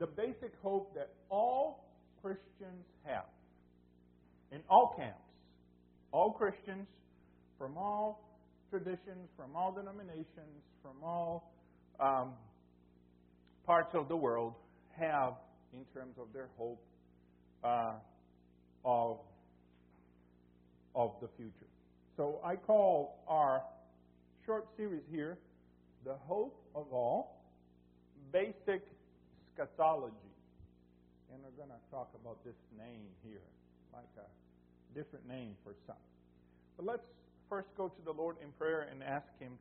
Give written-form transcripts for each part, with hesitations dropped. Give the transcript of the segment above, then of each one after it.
the basic hope that all Christians have in all camps. All Christians from all traditions, from all denominations, from all parts of the world have in terms of their hope of the future. So I call our short series here, The Hope of All, Basic Scatology. And we're going to talk about this name here, like a different name for some. But let's first go to the Lord in prayer and ask Him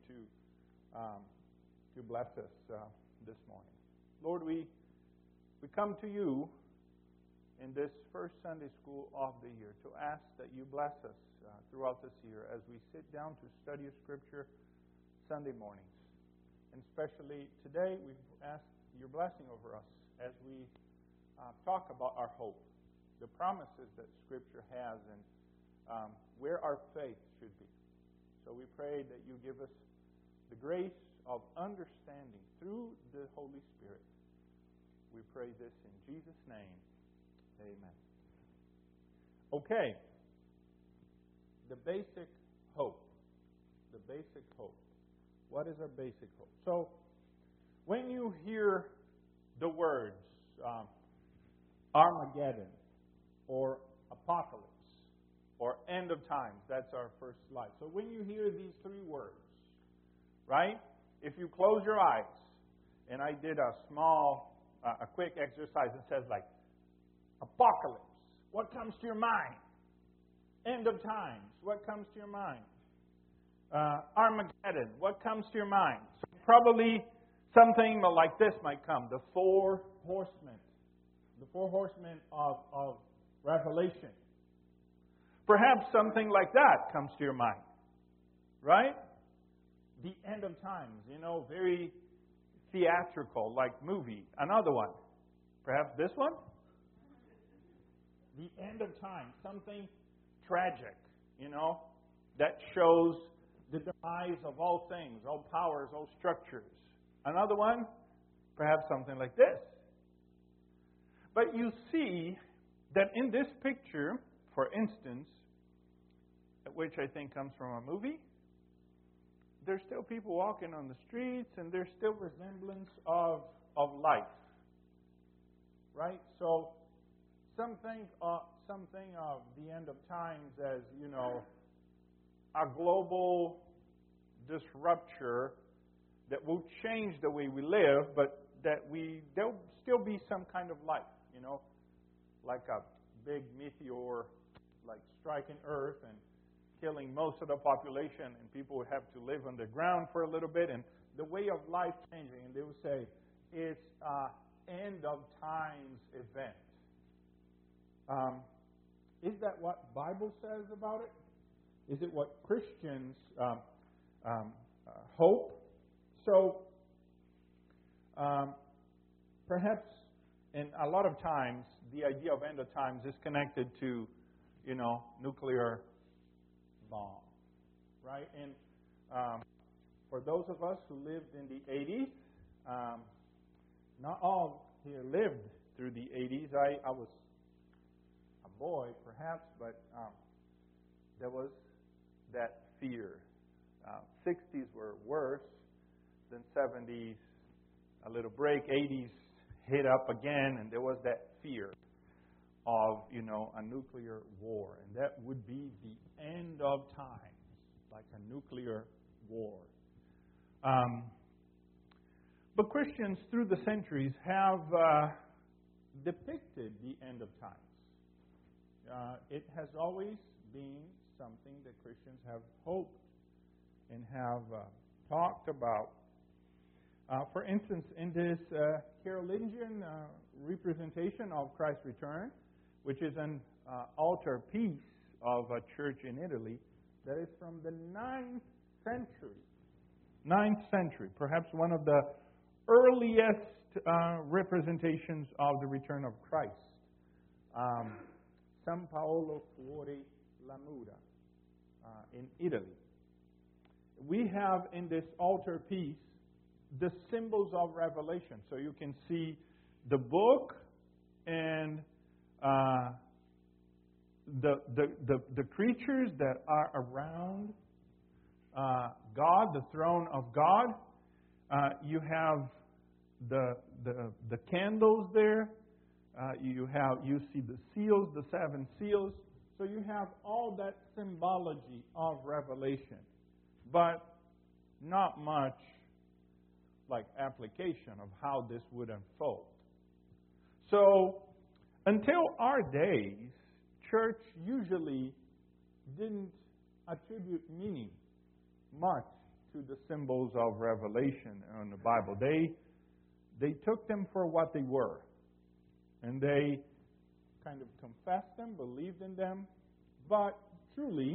to bless us this morning. Lord, we come to You in this first Sunday school of the year to ask that You bless us throughout this year as we sit down to study Scripture Sunday mornings. And especially today, we ask Your blessing over us as we talk about our hope, the promises that Scripture has, and where our faith should be. So we pray that You give us the grace of understanding through the Holy Spirit. We pray this in Jesus' name. Amen. Okay. The basic hope. The basic hope. What is our basic hope? So, when you hear the words Armageddon or apocalypse or end of times, that's our first slide. So when you hear these three words, right? If you close your eyes, and I did a quick exercise that says like, apocalypse, what comes to your mind? End of times, what comes to your mind? Armageddon, what comes to your mind? So probably something like this might come, the four horsemen. The four horsemen of Revelation. Perhaps something like that comes to your mind. Right? The end of times, very theatrical, like movie. Another one. Perhaps this one? The end of time, something tragic, that shows the demise of all things, all powers, all structures. Another one, perhaps something like this. But you see that in this picture, for instance, which I think comes from a movie, there's still people walking on the streets, and there's still resemblance of life. Right? So some think something of the end of times as, a global disruption that will change the way we live, but that there'll still be some kind of life, like a big meteor, like striking Earth and killing most of the population, and people would have to live underground for a little bit, and the way of life changing, and they would say it's end of times event. Is that what Bible says about it? Is it what Christians hope? So, perhaps, and a lot of times, the idea of end of times is connected to, nuclear bomb, right? And for those of us who lived in the 80s, not all here lived through the 80s. I was a boy, perhaps, but there was that fear. 60s were worse than 70s. A little break. 80s hit up again, and there was that fear of, a nuclear war. And that would be the end of times, like a nuclear war. But Christians through the centuries have depicted the end of times. It has always been something that Christians have hoped and have talked about. For instance, in this Carolingian representation of Christ's return, which is an altar piece of a church in Italy that is from the 9th century. 9th century, perhaps one of the earliest representations of the return of Christ. San Paolo fuori la mura in Italy. We have in this altar piece the symbols of Revelation. So you can see the book and the creatures that are around God, the throne of God. You have the candles there. You see the seals, the 7 seals. So you have all that symbology of Revelation, but not much like application of how this would unfold. So until our days, church usually didn't attribute meaning much to the symbols of Revelation in the Bible. They took them for what they were, and they kind of confessed them, believed in them, but truly,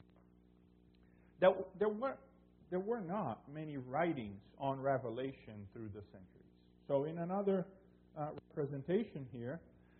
there were not many writings on Revelation through the centuries. So in another representation here,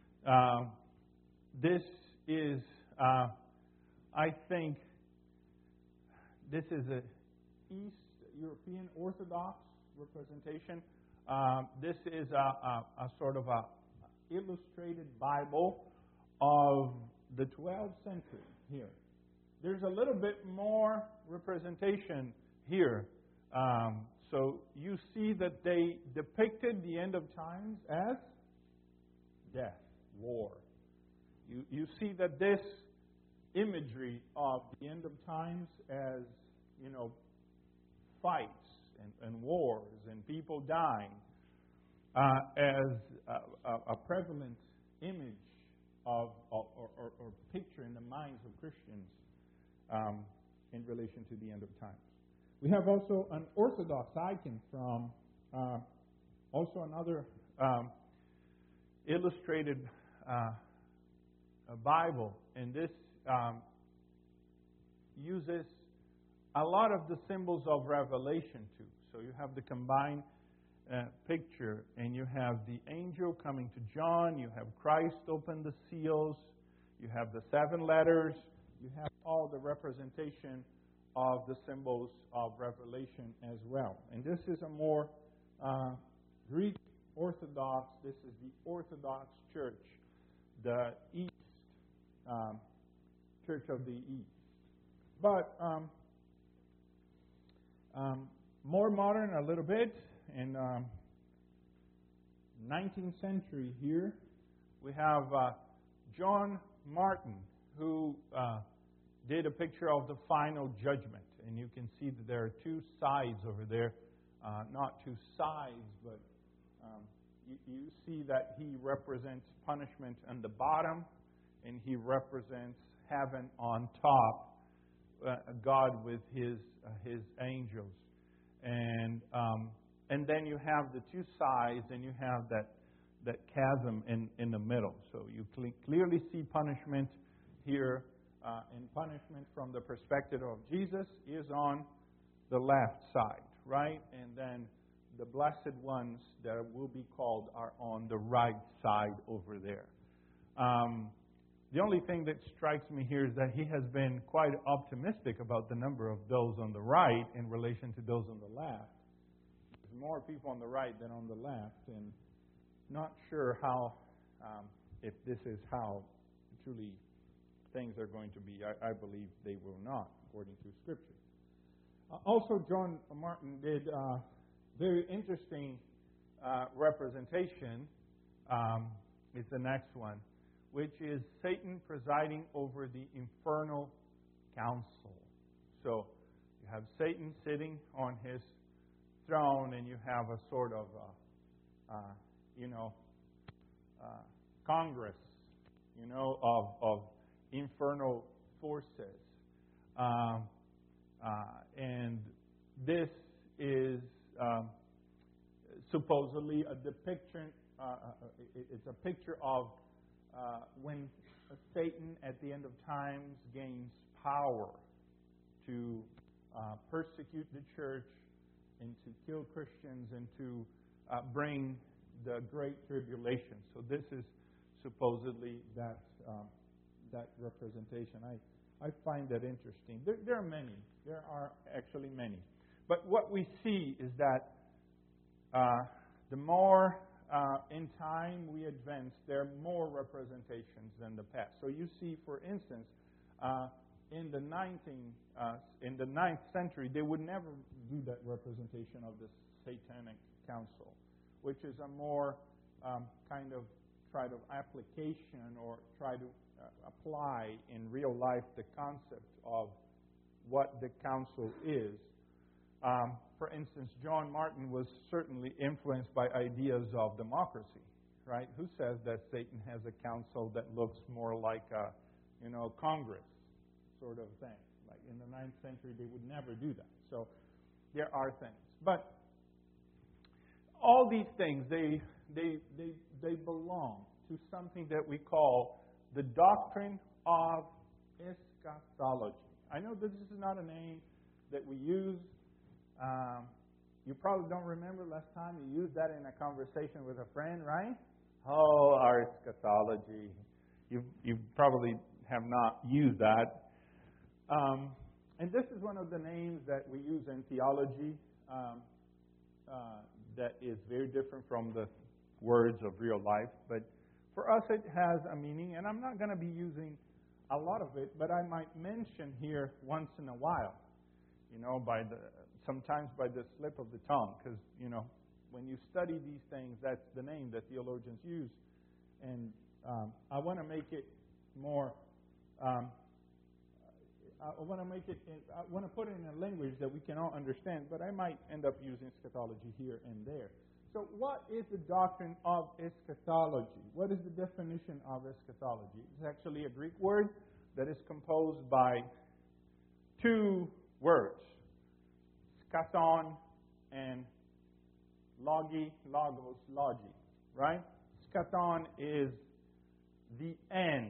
this is, I think, this is an East European Orthodox representation. This is a sort of a illustrated Bible of the 12th century here. There's a little bit more representation here. So you see that they depicted the end of times as death, war. You see that this imagery of the end of times as, fights and wars and people dying as a prevalent image of or picture in the minds of Christians in relation to the end of times. We have also an Orthodox icon from also another illustrated Bible, and this uses a lot of the symbols of Revelation too. So you have the combined picture, and you have the angel coming to John, you have Christ open the seals, you have the 7 letters, you have all the representation of the symbols of Revelation as well. And this is a more Greek Orthodox, this is the Orthodox Church, the East, Church of the East. But more modern a little bit, in 19th century here, we have John Martin, who did a picture of the final judgment. And you can see that there are 2 sides over there. Not 2 sides, but you see that he represents punishment on the bottom, and he represents heaven on top, God with his angels. And then you have the 2 sides, and you have that chasm in the middle. So you clearly see punishment here, and punishment from the perspective of Jesus is on the left side, right? And then the blessed ones that will be called are on the right side over there. The only thing that strikes me here is that he has been quite optimistic about the number of those on the right in relation to those on the left. There's more people on the right than on the left, and not sure how, if this is how truly things are going to be. I believe they will not, according to Scripture. Also, John Martin did a very interesting representation. It's the next one, which is Satan presiding over the infernal council. So you have Satan sitting on his throne, and you have a sort of, Congress, of infernal forces. And this is supposedly a depiction, it's a picture of when Satan at the end of times gains power to persecute the church and to kill Christians and to bring the Great Tribulation. So this is supposedly that representation. I find that interesting. There are many. There are actually many. But what we see is that the more in time we advance, there are more representations than the past. So you see, for instance, in the 9th century, they would never do that representation of the Satanic Council, which is a more kind of application or try to apply in real life the concept of what the council is. For instance, John Martin was certainly influenced by ideas of democracy, right? Who says that Satan has a council that looks more like a, Congress sort of thing? Like in the 9th century, they would never do that. So there are things, but all these things they belong to something that we call the doctrine of eschatology. I know this is not a name that we use. You probably don't remember last time you used that in a conversation with a friend, right? Oh, our eschatology. You probably have not used that. And this is one of the names that we use in theology that is very different from the words of real life. But for us, it has a meaning, and I'm not going to be using a lot of it, but I might mention here once in a while, sometimes by the slip of the tongue, because, when you study these things, that's the name that theologians use. And I want to make it more, I want to put it in a language that we can all understand, but I might end up using eschatology here and there. So what is the doctrine of eschatology? What is the definition of eschatology? It's actually a Greek word that is composed by two words, scaton and logos, right? Scaton is the end.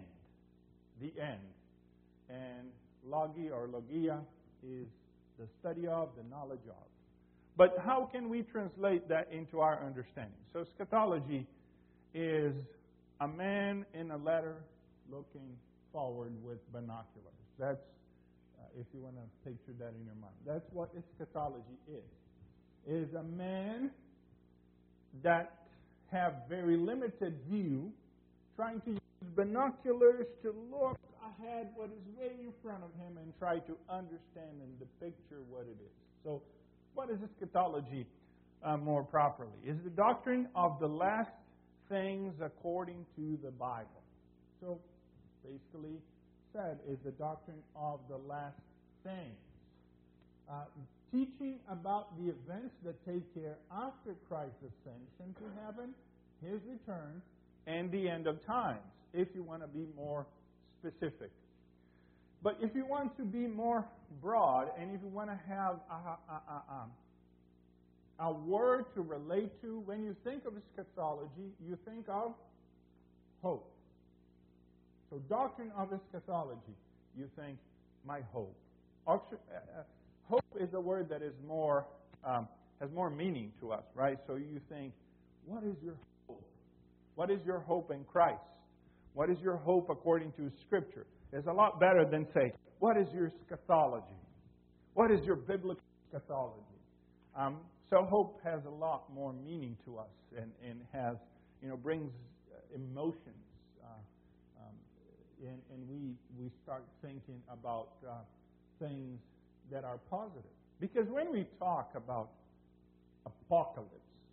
And logi or logia is the study of, the knowledge of. But how can we translate that into our understanding? So eschatology is a man in a letter looking forward with binoculars. That's, if you want to picture that in your mind. That's what eschatology is. It is a man that have very limited view, trying to use binoculars to look ahead what is way in front of him and try to understand and picture what it is. So what is eschatology more properly? It's the doctrine of the last things according to the Bible. So basically said is the doctrine of the last things. Teaching about the events that take care after Christ's ascension to heaven, His return, and the end of times, if you want to be more specific. But if you want to be more broad, and if you want to have a word to relate to, when you think of eschatology, you think of hope. So doctrine of eschatology, you think, my hope. Hope is a word that is more has more meaning to us, right? So you think, what is your hope? What is your hope in Christ? What is your hope according to Scripture? It's a lot better than say, what is your eschatology? What is your biblical eschatology? So hope has a lot more meaning to us and has, brings emotions. And we start thinking about things that are positive. Because when we talk about apocalypse,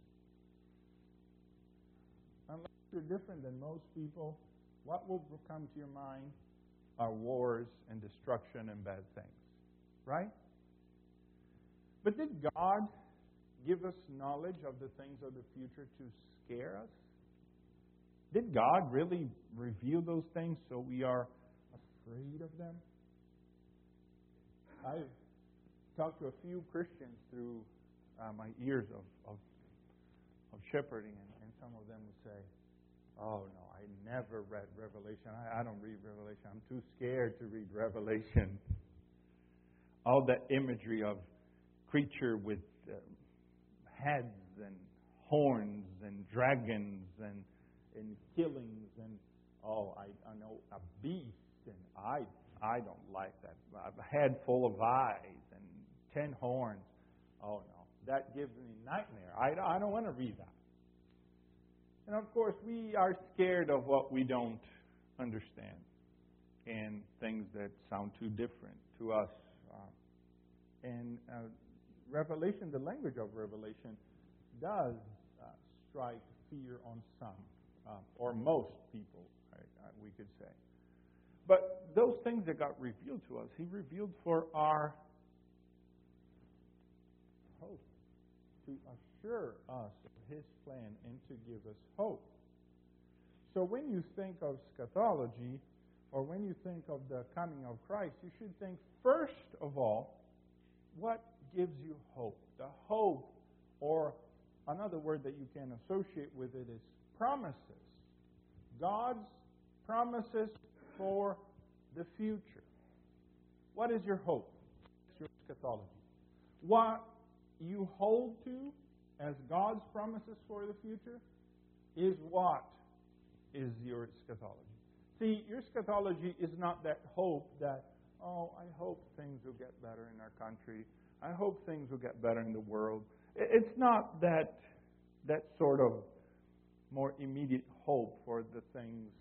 unless you're different than most people, what will come to your mind are wars and destruction and bad things. Right? But did God give us knowledge of the things of the future to scare us? Did God really reveal those things so we are afraid of them? I've talked to a few Christians through my years of shepherding, and some of them would say, oh, no, I never read Revelation. I don't read Revelation. I'm too scared to read Revelation. All that imagery of creature with heads and horns and dragons and killings and I know a beast, and I don't like that. A head full of eyes and 10 horns. Oh no, that gives me nightmare. I don't want to read that. And of course, we are scared of what we don't understand and things that sound too different to us. And Revelation, the language of Revelation, does strike fear on some, or most people, we could say. But those things that got revealed to us, He revealed for our hope, to assure us of His plan and to give us hope. So when you think of eschatology, or when you think of the coming of Christ, you should think first of all, what gives you hope? The hope, or another word that you can associate with it, is promises. God's promises for the future. What is your hope? It's your eschatology. What you hold to as God's promises for the future is what is your eschatology. See, your eschatology is not that hope that, oh, I hope things will get better in our country. I hope things will get better in the world. It's not that sort of more immediate hope for the things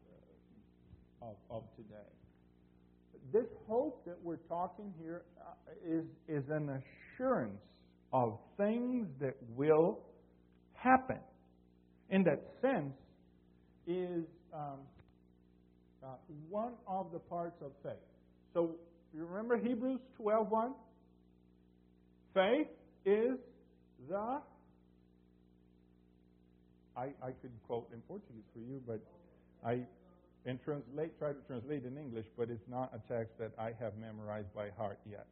of today. This hope that we're talking here is an assurance of things that will happen. In that sense, is one of the parts of faith. So, you remember Hebrews 12:1? Faith is the... I could quote in Portuguese for you, but I try to translate in English, but it's not a text that I have memorized by heart yet.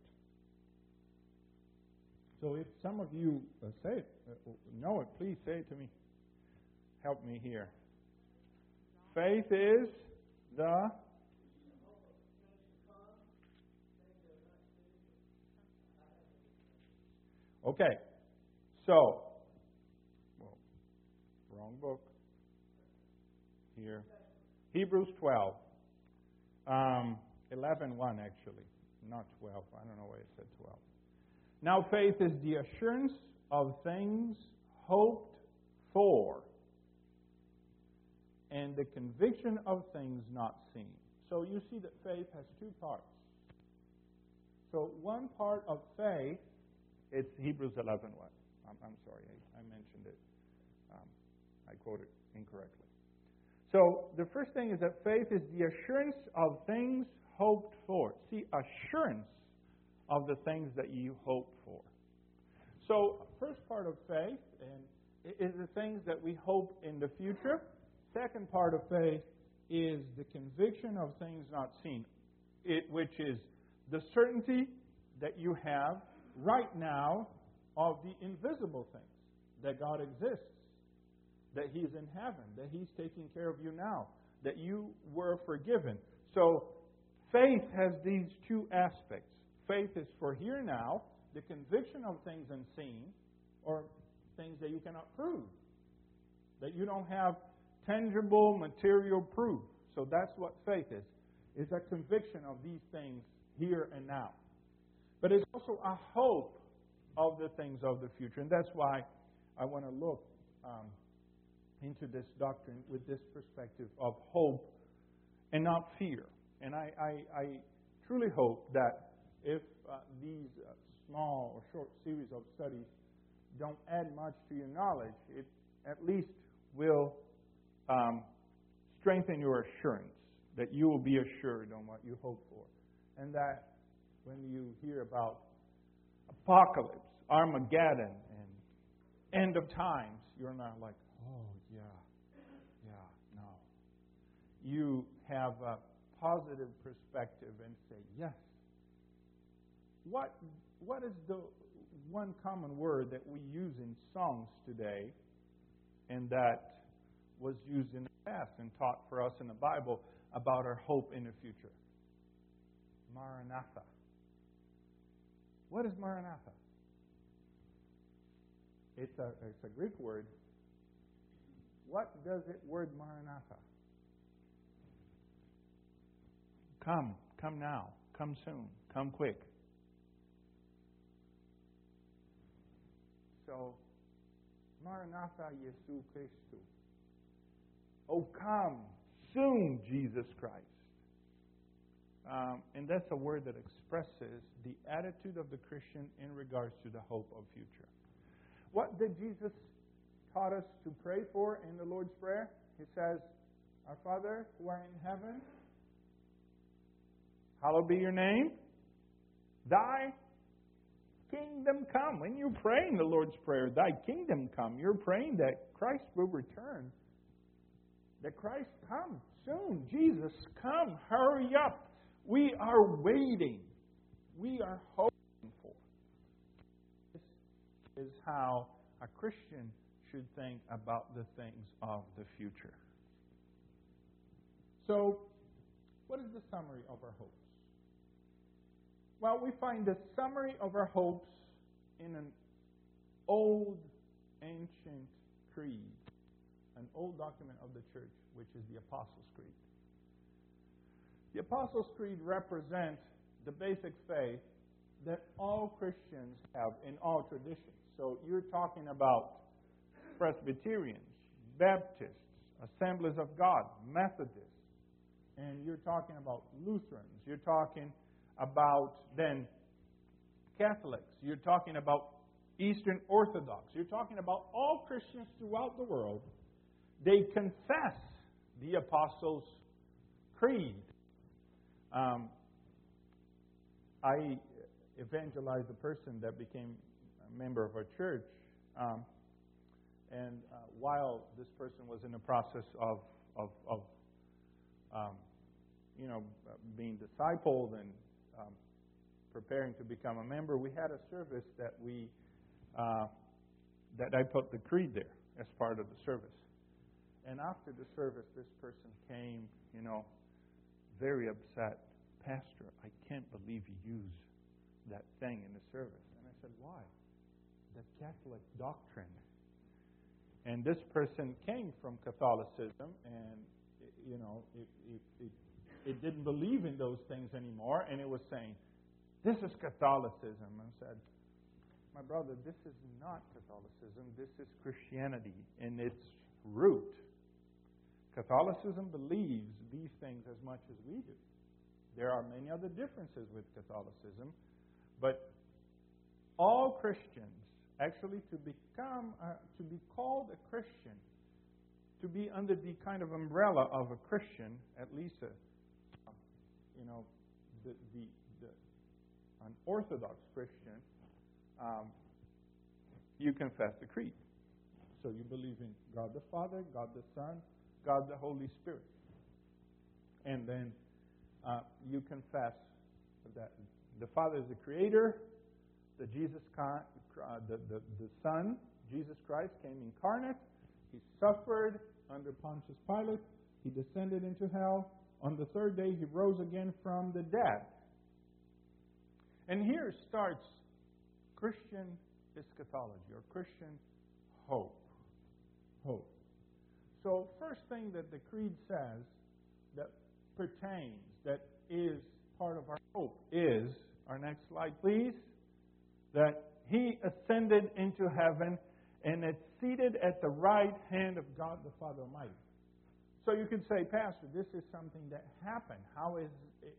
So if some of you know it, please say it to me. Help me here. Faith is the... Okay, so, wrong book here. Hebrews 12. 11:1 actually, not 12. I don't know why it said 12. Now faith is the assurance of things hoped for and the conviction of things not seen. So you see that faith has two parts. So one part of faith, it's Hebrews 11:1. I'm sorry, I mentioned it. I quoted incorrectly. So the first thing is that faith is the assurance of things hoped for. See, assurance of the things that you hope for. So first part of faith is the things that we hope in the future. Second part of faith is the conviction of things not seen, which is the certainty that you have right now of the invisible things, that God exists, that He's in heaven, that He's taking care of you now, that you were forgiven. So faith has these two aspects. Faith is for here now, the conviction of things unseen, or things that you cannot prove, that you don't have tangible material proof. So that's what faith is. It's a conviction of these things here and now. But it's also a hope of the things of the future. And that's why I want to look into this doctrine with this perspective of hope and not fear. And I truly hope that if these small or short series of studies don't add much to your knowledge, it at least will strengthen your assurance, that you will be assured on what you hope for. And that when you hear about apocalypse, Armageddon, and end of times, you're not like, oh, no. You have a positive perspective and say, yes. What is the one common word that we use in songs today, and that was used in the past and taught for us in the Bible about our hope in the future? Maranatha. What is Maranatha? It's a Greek word. What does it word Maranatha? Come now, come soon, come quick. So, Maranatha Jesu Christu. Oh, come soon, Jesus Christ. And that's a word that expresses the attitude of the Christian in regards to the hope of future. What did Jesus taught us to pray for in the Lord's Prayer? He says, Our Father who art in heaven, hallowed be your name. Thy kingdom come. When you pray in the Lord's Prayer, Thy kingdom come, you're praying that Christ will return. That Christ come soon. Jesus, come. Hurry up. We are waiting. We are hoping for. This is how a Christian should think about the things of the future. So, what is the summary of our hopes? Well, we find the summary of our hopes in an old, ancient creed, an old document of the church, which is the Apostles' Creed. The Apostles' Creed represents the basic faith that all Christians have in all traditions. So you're talking about Presbyterians, Baptists, Assemblies of God, Methodists, and you're talking about Lutherans. You're talking about then Catholics. You're talking about Eastern Orthodox. You're talking about all Christians throughout the world. They confess the Apostles' Creed. I evangelized a person that became a member of our church, and while this person was in the process of being discipled and preparing to become a member, we had a service that I put the creed there as part of the service. And after the service, this person came, very upset. Pastor, I can't believe you used that thing in the service. And I said, why? The Catholic doctrine. And this person came from Catholicism, and it didn't believe in those things anymore, and it was saying, this is Catholicism. And I said, my brother, this is not Catholicism. This is Christianity in its root. Catholicism believes these things as much as we do. There are many other differences with Catholicism, but all Christians, actually to be called a Christian, to be under the kind of umbrella of a Christian, at least an Orthodox Christian, you confess the creed. So you believe in God the Father, God the Son, God the Holy Spirit. And then you confess that the Father is the Creator, the Son, Jesus Christ, came incarnate. He suffered under Pontius Pilate. He descended into hell. On the third day, He rose again from the dead. And here starts Christian eschatology, or Christian hope. Hope. So, first thing that the Creed says that pertains, that is part of our hope, is, our next slide please, that He ascended into heaven and is seated at the right hand of God the Father Almighty. So you could say, Pastor, this is something that happened. How is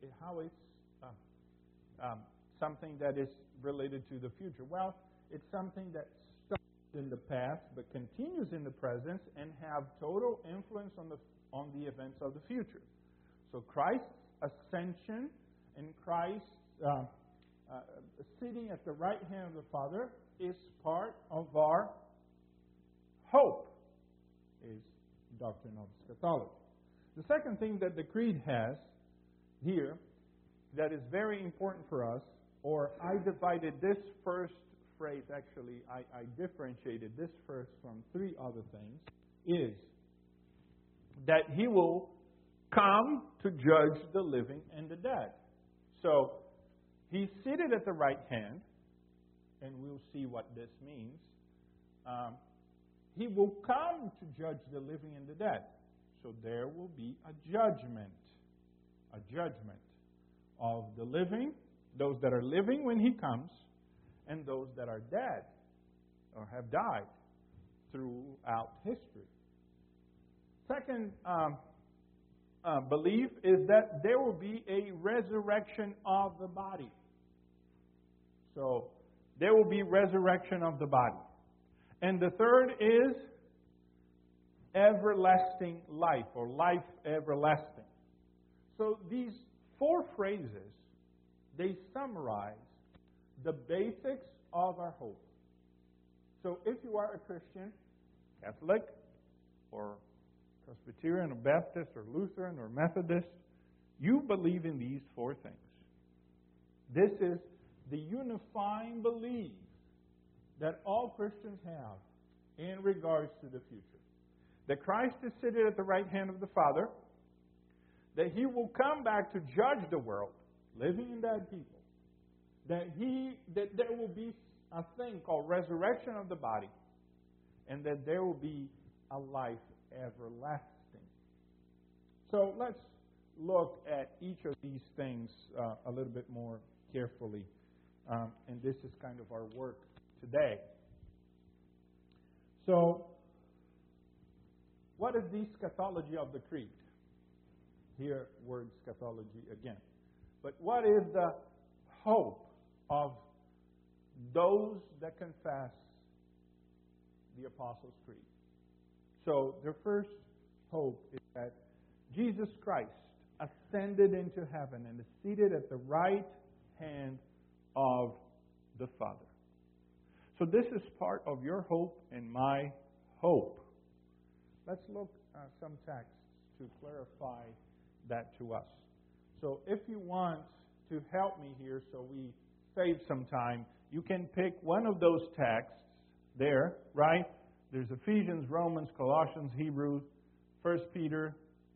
something that is related to the future? Well, it's something that started in the past but continues in the present and have total influence on the events of the future. So Christ's ascension and Christ's sitting at the right hand of the Father is part of our hope, is doctrine of eschatology. The second thing that the Creed has here that is very important for us, or I divided this first phrase, actually, I differentiated this first from three other things, is that He will come to judge the living and the dead. So, He's seated at the right hand, and we'll see what this means. He will come to judge the living and the dead. So there will be a judgment of the living, those that are living when He comes, and those that are dead or have died throughout history. second belief is that there will be a resurrection of the body. So, there will be resurrection of the body. And the third is everlasting life, or life everlasting. So, these four phrases, they summarize the basics of our hope. So, if you are a Christian, Catholic, or Presbyterian, or Baptist, or Lutheran, or Methodist, you believe in these four things. This is the unifying belief that all Christians have in regards to the future. That Christ is seated at the right hand of the Father, that He will come back to judge the world, living and dead people, that there will be a thing called resurrection of the body, and that there will be a life everlasting. So let's look at each of these things a little bit more carefully. And this is kind of our work today. So, what is the eschatology of the creed? Here, word eschatology again. But what is the hope of those that confess the Apostles' Creed? So, the first hope is that Jesus Christ ascended into heaven and is seated at the right hand of the Father. So this is part of your hope and my hope. Let's look at some texts to clarify that to us. So if you want to help me here so we save some time, you can pick one of those texts there, right? There's Ephesians, Romans, Colossians, Hebrews, 1 Peter,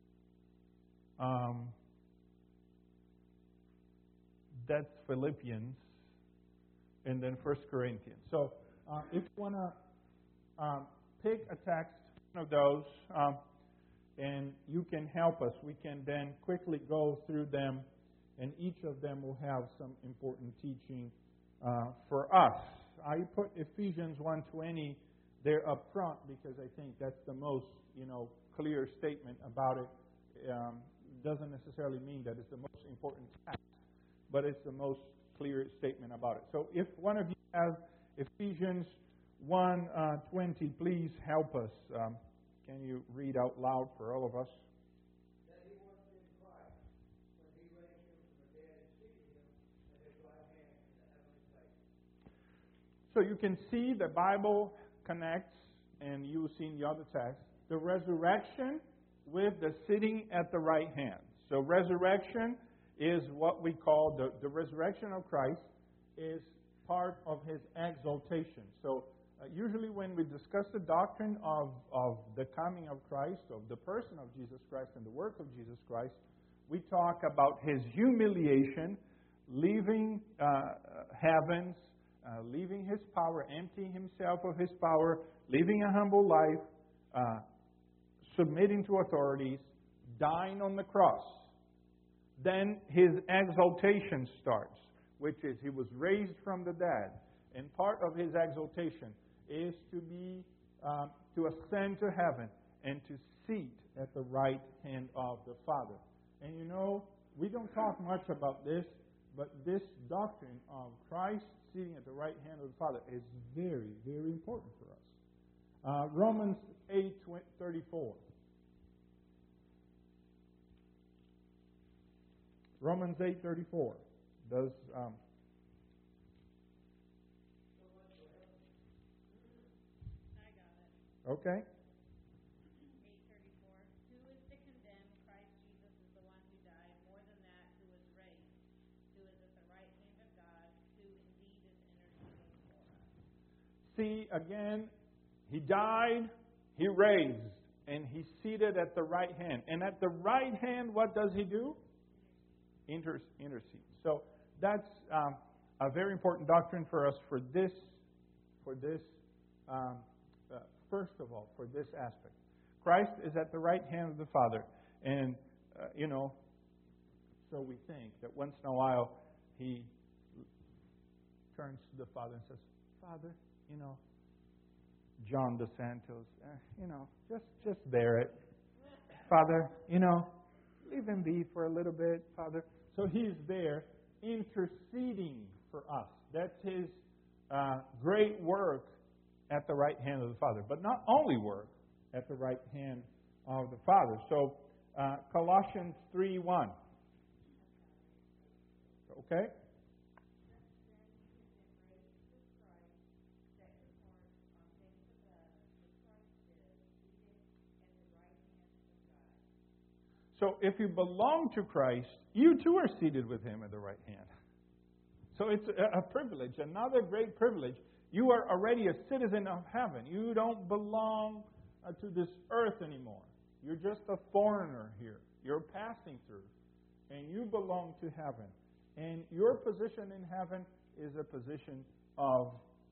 that's Philippians, and then 1 Corinthians. So if you want to pick a text, one of those, and you can help us, we can then quickly go through them, and each of them will have some important teaching for us. I put Ephesians 1:20 there up front because I think that's the most, clear statement about it. Doesn't necessarily mean that it's the most important text, but it's the most clear statement about it. So if one of you has Ephesians 1:20, please help us. Can you read out loud for all of us? That He was in Christ, when He raised Him from the dead and seated Him at His right hand in the heavenly places. So you can see the Bible connects, and you will see in the other text, the resurrection with the sitting at the right hand. So resurrection is what we call the resurrection of Christ is part of His exaltation. So usually when we discuss the doctrine of the coming of Christ, of the person of Jesus Christ and the work of Jesus Christ, we talk about His humiliation, leaving heavens, leaving His power, emptying Himself of His power, living a humble life, submitting to authorities, dying on the cross. Then His exaltation starts, which is He was raised from the dead. And part of His exaltation is to ascend to heaven and to seat at the right hand of the Father. And we don't talk much about this, but this doctrine of Christ sitting at the right hand of the Father is very, very important for us. Romans 8:34. Romans 8:34 does. Okay. 8:34. Who is to condemn? Christ Jesus is the one who died. More than that, who was raised, who is at the right hand of God, who indeed is interceding for us. See, again, He died, He raised, and He's seated at the right hand. And at the right hand, what does He do? Intercede. So that's a very important doctrine for us for this. First of all, for this aspect. Christ is at the right hand of the Father. And, so we think that once in a while He turns to the Father and says, Father, John DeSantos, just bear it. Father, leave him be for a little bit, Father. So he's there interceding for us. That's his great work at the right hand of the Father. But not only work at the right hand of the Father. So Colossians 3:1. Okay? So if you belong to Christ, you too are seated with him at the right hand. So it's a privilege, another great privilege. You are already a citizen of heaven. You don't belong to this earth anymore. You're just a foreigner here. You're passing through. And you belong to heaven. And your position in heaven is a position of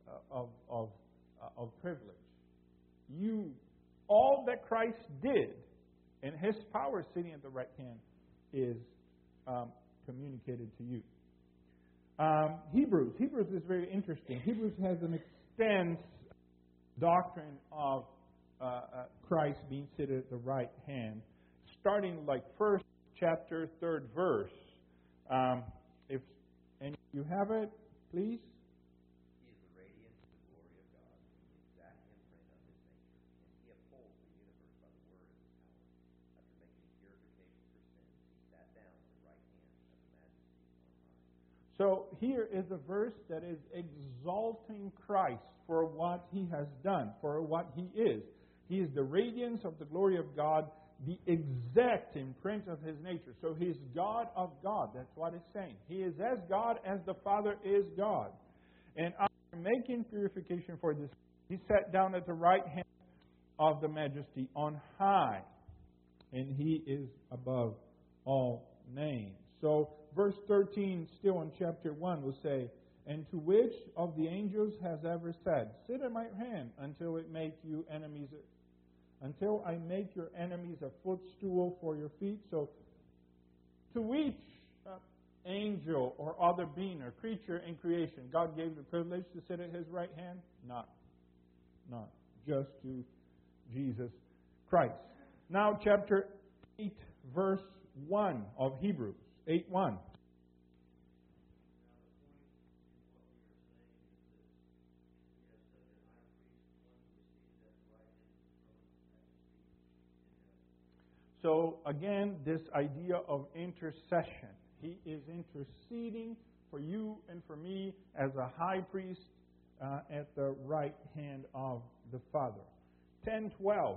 privilege. All that Christ did, and his power sitting at the right hand is communicated to you. Hebrews is very interesting. Hebrews has an extensive doctrine of Christ being seated at the right hand, starting like first chapter, 3rd verse. If you have it, please. He is the radiance of the glory of God, the exact imprint of his nature, and he upholds the universe by the word of his power. After making purification for sins, he sat down at the right hand of the majesty on high. So here is a verse that is exalting Christ for what he has done, for what he is. He is the radiance of the glory of God, the exact imprint of his nature. So he's God of God. That's what it's saying. He is as God as the Father is God. And after making purification for this, he sat down at the right hand of the majesty on high. And he is above all names. So verse 13, still in chapter 1, will say, "And to which of the angels has ever said, Sit at my hand until I make your enemies a footstool for your feet." So to which angel or other being or creature in creation God gave the privilege to sit at his right hand? Not. Just to Jesus Christ. Now chapter 8, verse 1 of Hebrews. 8:1. So again, this idea of intercession. He is interceding for you and for me as a high priest at the right hand of the Father. 10:12.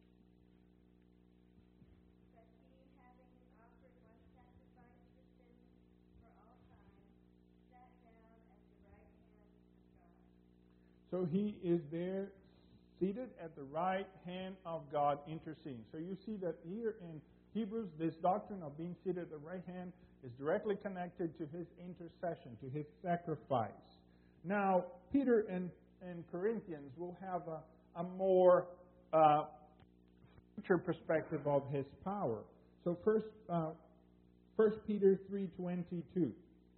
So he is there, seated at the right hand of God, interceding. So you see that here in Hebrews, this doctrine of being seated at the right hand is directly connected to his intercession, to his sacrifice. Now, Peter and Corinthians will have a more future perspective of his power. So First Peter 3:22.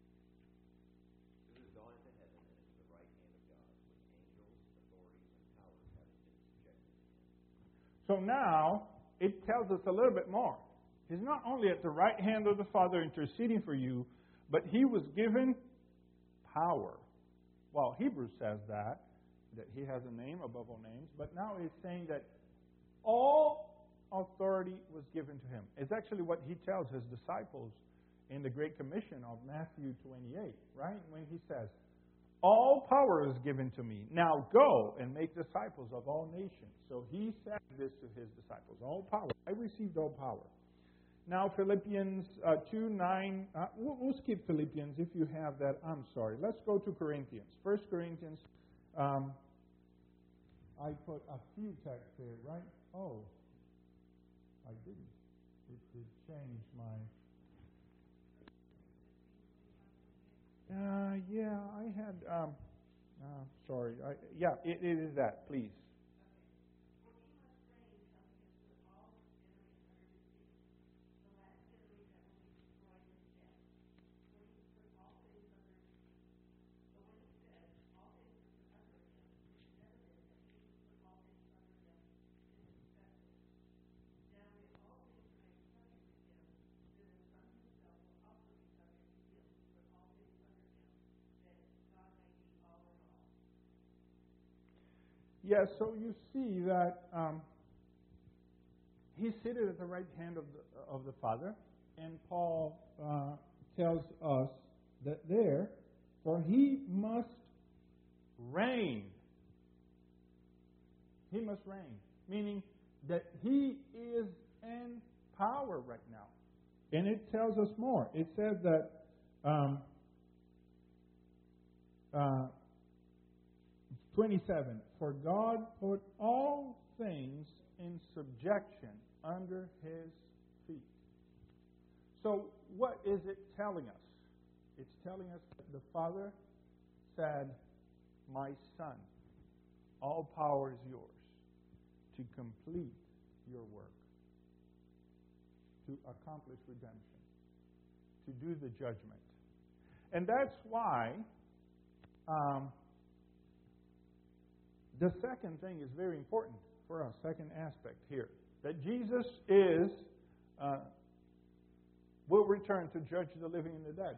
So now, it tells us a little bit more. He's not only at the right hand of the Father interceding for you, but he was given power. Well, Hebrews says that he has a name above all names, but now he's saying that all authority was given to him. It's actually what he tells his disciples in the Great Commission of Matthew 28, right? When he says, "All power is given to me. Now go and make disciples of all nations." So he said this to his disciples. All power. I received all power. Now Philippians 2:9. We'll skip Philippians if you have that. I'm sorry. Let's go to Corinthians. 1 Corinthians. I put a few texts there, right? Oh, I didn't. It did change my... Yeah, I had... sorry. It is that. Please. Yeah, so you see that he's seated at the right hand of the Father, and Paul tells us that there, for he must reign. He must reign, meaning that he is in power right now. And it tells us more. It says that 27, for God put all things in subjection under his feet. So what is it telling us? It's telling us that the Father said, my Son, all power is yours to complete your work, to accomplish redemption, to do the judgment. And that's why the second thing is very important for us, second aspect here, that Jesus will return to judge the living and the dead.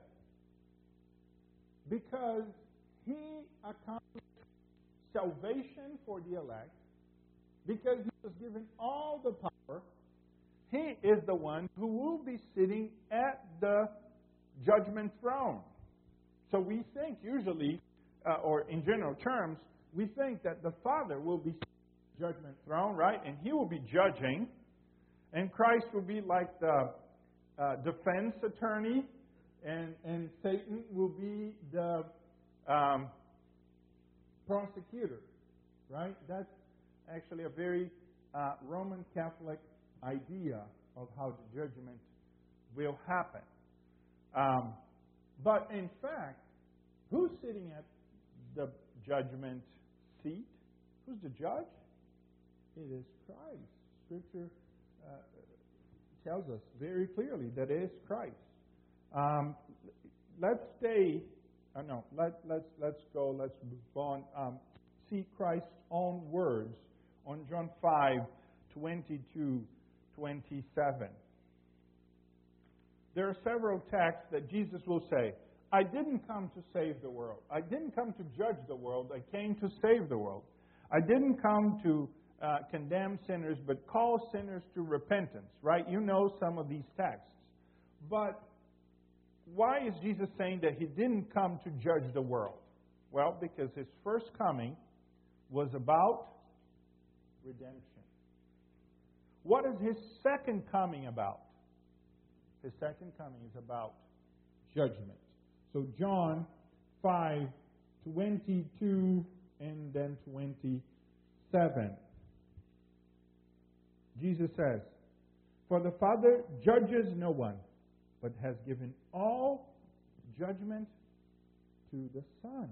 Because he accomplished salvation for the elect, because he was given all the power, he is the one who will be sitting at the judgment throne. So we think usually, or in general terms, we think that the Father will be sitting at the judgment throne, right? And he will be judging, and Christ will be like the defense attorney, and Satan will be the prosecutor, right? That's actually a very Roman Catholic idea of how the judgment will happen. But in fact, who's sitting at the judgment seat? Who's the judge? It is Christ. Scripture tells us very clearly that it is Christ. Let's stay. Let's go. Let's move on. See Christ's own words on John 5:22, 27. There are several texts that Jesus will say, I didn't come to save the world. I didn't come to judge the world. I came to save the world. I didn't come to condemn sinners, but call sinners to repentance, right? You know some of these texts. But why is Jesus saying that he didn't come to judge the world? Well, because his first coming was about redemption. What is his second coming about? His second coming is about judgment. So John 5:22 and then 27. Jesus says, for the Father judges no one, but has given all judgment to the Son.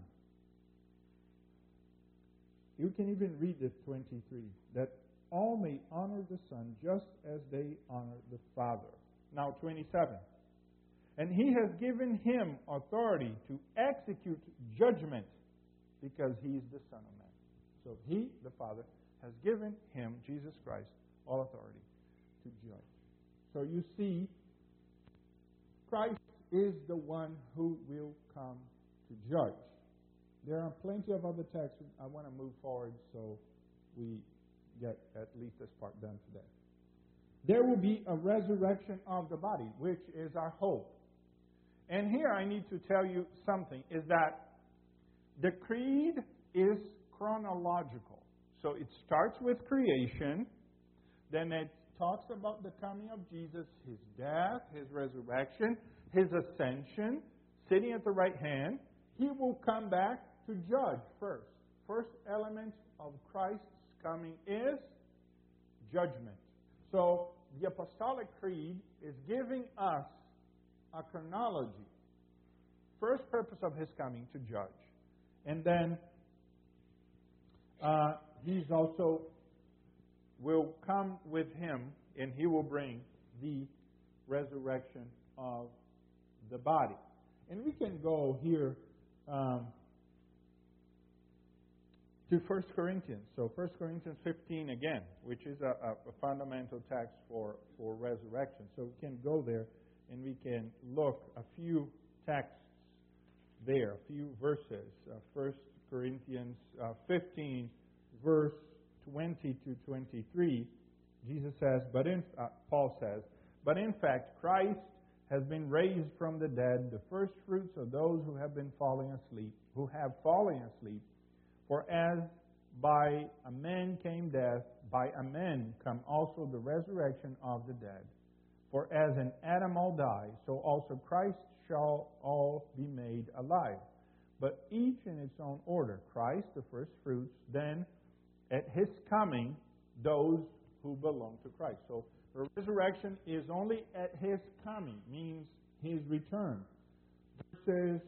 You can even read this 23, that all may honor the Son just as they honor the Father. Now 27. And he has given him authority to execute judgment because he is the Son of Man. So he, the Father, has given him, Jesus Christ, all authority to judge. So you see, Christ is the one who will come to judge. There are plenty of other texts. I want to move forward so we get at least this part done today. There will be a resurrection of the body, which is our hope. And here I need to tell you something, is that the creed is chronological. So it starts with creation, then it talks about the coming of Jesus, his death, his resurrection, his ascension, sitting at the right hand. He will come back to judge first. First element of Christ's coming is judgment. So the Apostolic Creed is giving us a chronology. First purpose of his coming to judge. And then he's also will come with him and he will bring the resurrection of the body. And we can go here to 1 Corinthians. So 1 Corinthians 15 again, which is a fundamental text for resurrection. So we can go there and we can look a few texts there, a few verses. 1 Corinthians 15 is verse 20 to 23, Jesus says, Paul says, but in fact, Christ has been raised from the dead, the first fruits of those who have fallen asleep. For as by a man came death, by a man come also the resurrection of the dead. For as in Adam all die, so also Christ shall all be made alive. But each in its own order. Christ, the first fruits, then at His coming, those who belong to Christ. So the resurrection is only at His coming, means His return. Verses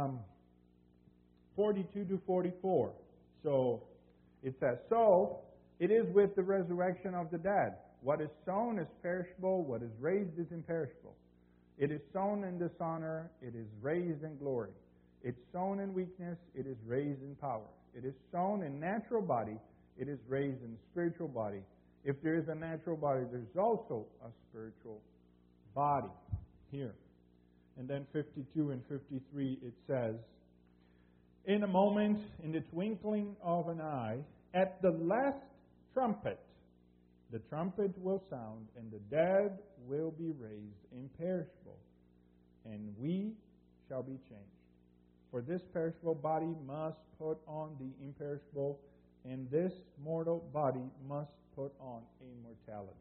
42 to 44. So it says, so it is with the resurrection of the dead. What is sown is perishable, what is raised is imperishable. It is sown in dishonor, it is raised in glory. It's sown in weakness, it is raised in power. It is sown in natural body, it is raised in spiritual body. If there is a natural body, there's also a spiritual body here. And then 52 and 53 it says, in a moment, in the twinkling of an eye, at the last trumpet, the trumpet will sound, and the dead will be raised imperishable, and we shall be changed. For this perishable body must put on the imperishable, and this mortal body must put on immortality.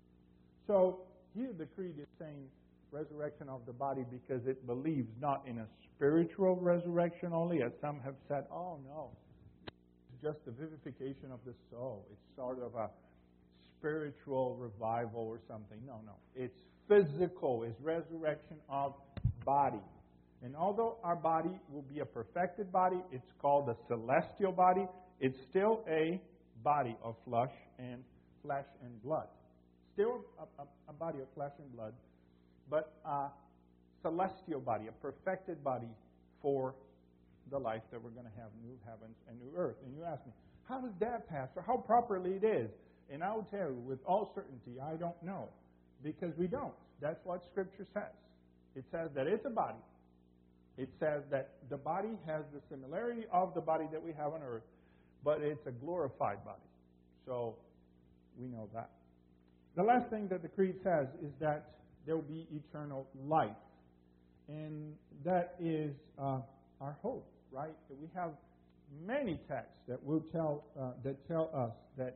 So here the creed is saying resurrection of the body because it believes not in a spiritual resurrection only, as some have said, oh no, it's just the vivification of the soul. It's sort of a spiritual revival or something. No. It's physical. It's resurrection of body. And although our body will be a perfected body, it's called a celestial body, it's still a body of flesh and blood. Still a body of flesh and blood, but a celestial body, a perfected body for the life that we're going to have, new heavens and new earth. And you ask me, how does that, Pastor? How properly it is? And I will tell you with all certainty, I don't know. Because we don't. That's what Scripture says. It says that it's a body. It says that the body has the similarity of the body that we have on earth, but it's a glorified body. So we know that. The last thing that the Creed says is that there will be eternal life. And that is our hope, right? That we have many texts that will tell us that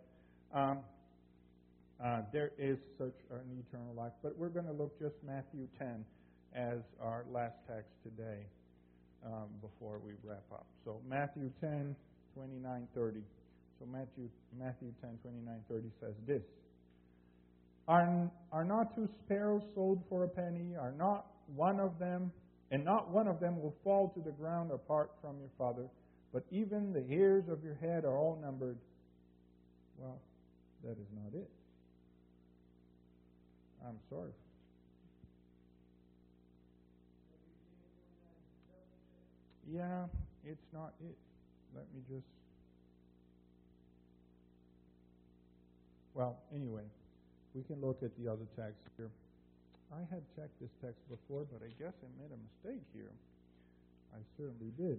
there is such an eternal life. But we're going to look just Matthew 10 as our last text today before we wrap up. So Matthew 10, 29, 30. So Matthew 10, 29, 30 says this. Are not two sparrows sold for a penny? Are not one of them, and not one of them will fall to the ground apart from your Father, but even the hairs of your head are all numbered. Well, that is not it. I'm sorry. Yeah, it's not it. Let me just... Well, anyway, we can look at the other text here. I had checked this text before, but I guess I made a mistake here. I certainly did.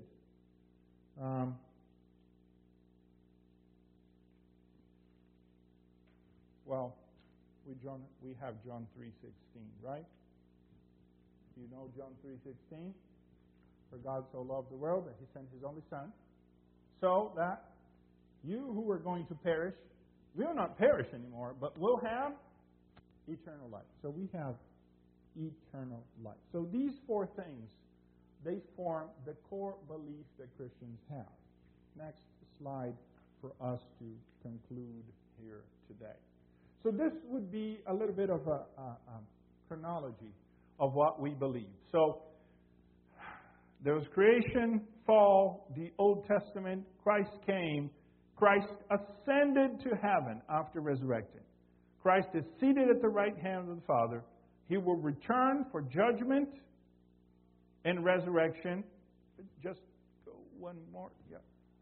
Well, we have John 3:16, right? You know John 3:16? For God so loved the world that He sent His only Son, so that you who were going to perish will not perish anymore, but will have eternal life. So we have eternal life. So these four things, they form the core belief that Christians have. Next slide for us to conclude here today. So this would be a little bit of a chronology of what we believe. So there was creation, fall, the Old Testament, Christ came, Christ ascended to heaven after resurrecting. Christ is seated at the right hand of the Father. He will return for judgment and resurrection. Just go one more. Yeah.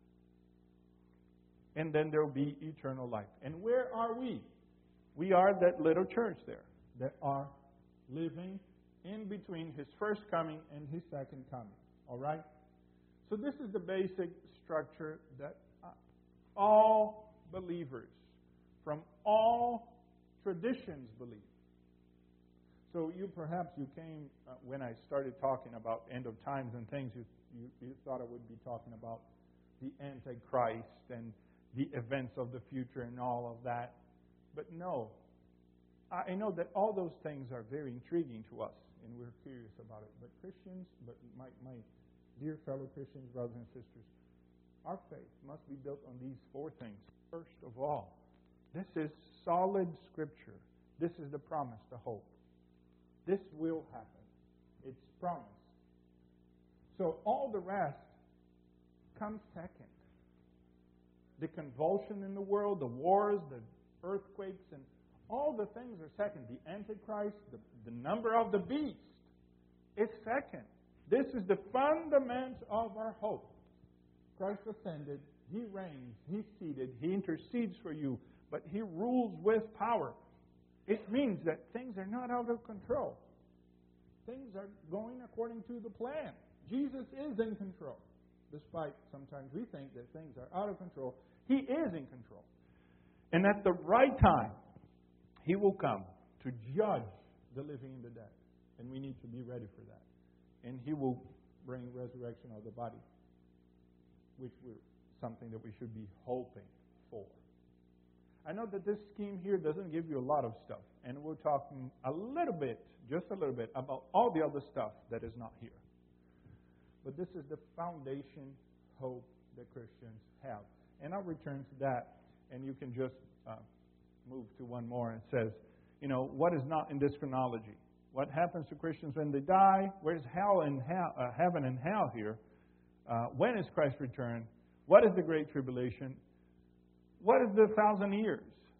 And then there will be eternal life. And where are we? We are that little church there that are living in between His first coming and His second coming. All right? So this is the basic structure that all believers, from all traditions believe. So perhaps you came, when I started talking about end of times and things, you thought I would be talking about the Antichrist and the events of the future and all of that. But no, I know that all those things are very intriguing to us, and we're curious about it. But Christians, my dear fellow Christians, brothers and sisters, our faith must be built on these four things. First of all, this is solid Scripture. This is the promise, the hope. This will happen. It's promised. So all the rest comes second. The convulsion in the world, the wars, the earthquakes, and all the things are second. The Antichrist, the number of the beast is second. This is the fundament of our hope. Christ ascended. He reigns. He's seated. He intercedes for you. But He rules with power. It means that things are not out of control. Things are going according to the plan. Jesus is in control. Despite sometimes we think that things are out of control, He is in control. And at the right time, He will come to judge the living and the dead. And we need to be ready for that. And He will bring resurrection of the body, which is something that we should be hoping for. I know that this scheme here doesn't give you a lot of stuff. And we're talking a little bit, just a little bit, about all the other stuff that is not here. But this is the foundation hope that Christians have. And I'll return to that. And you can just move to one more. And it says, what is not in this chronology? What happens to Christians when they die? Where's heaven and hell here? When is Christ's return? What is the Great Tribulation? What is the 1,000 years?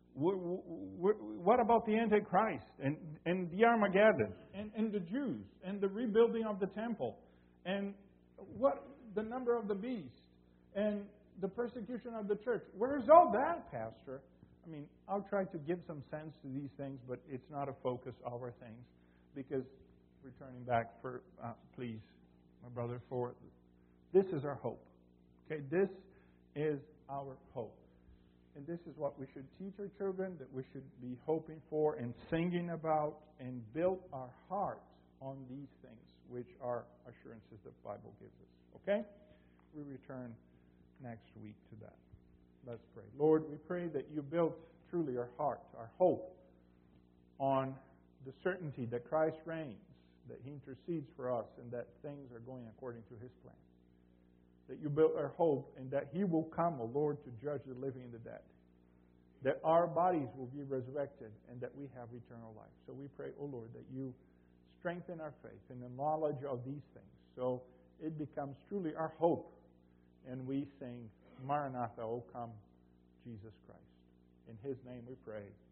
What about the Antichrist and the Armageddon and the Jews and the rebuilding of the temple? And what the number of the beast and the persecution of the church? Where's all that, Pastor? I mean, I'll try to give some sense to these things, but it's not a focus of our things. Because, returning back please, my brother, this is our hope. Okay, this is our hope. And this is what we should teach our children, that we should be hoping for and singing about, and build our heart on these things, which are assurances the Bible gives us. Okay? We return next week to that. Let's pray. Lord, we pray that you build truly our heart, our hope, on the certainty that Christ reigns, that He intercedes for us, and that things are going according to His plan. That you build our hope, and that He will come, O Lord, to judge the living and the dead. That our bodies will be resurrected, and that we have eternal life. So we pray, O Lord, that you strengthen our faith in the knowledge of these things, so it becomes truly our hope. And we sing, Maranatha, O come, Jesus Christ. In His name we pray.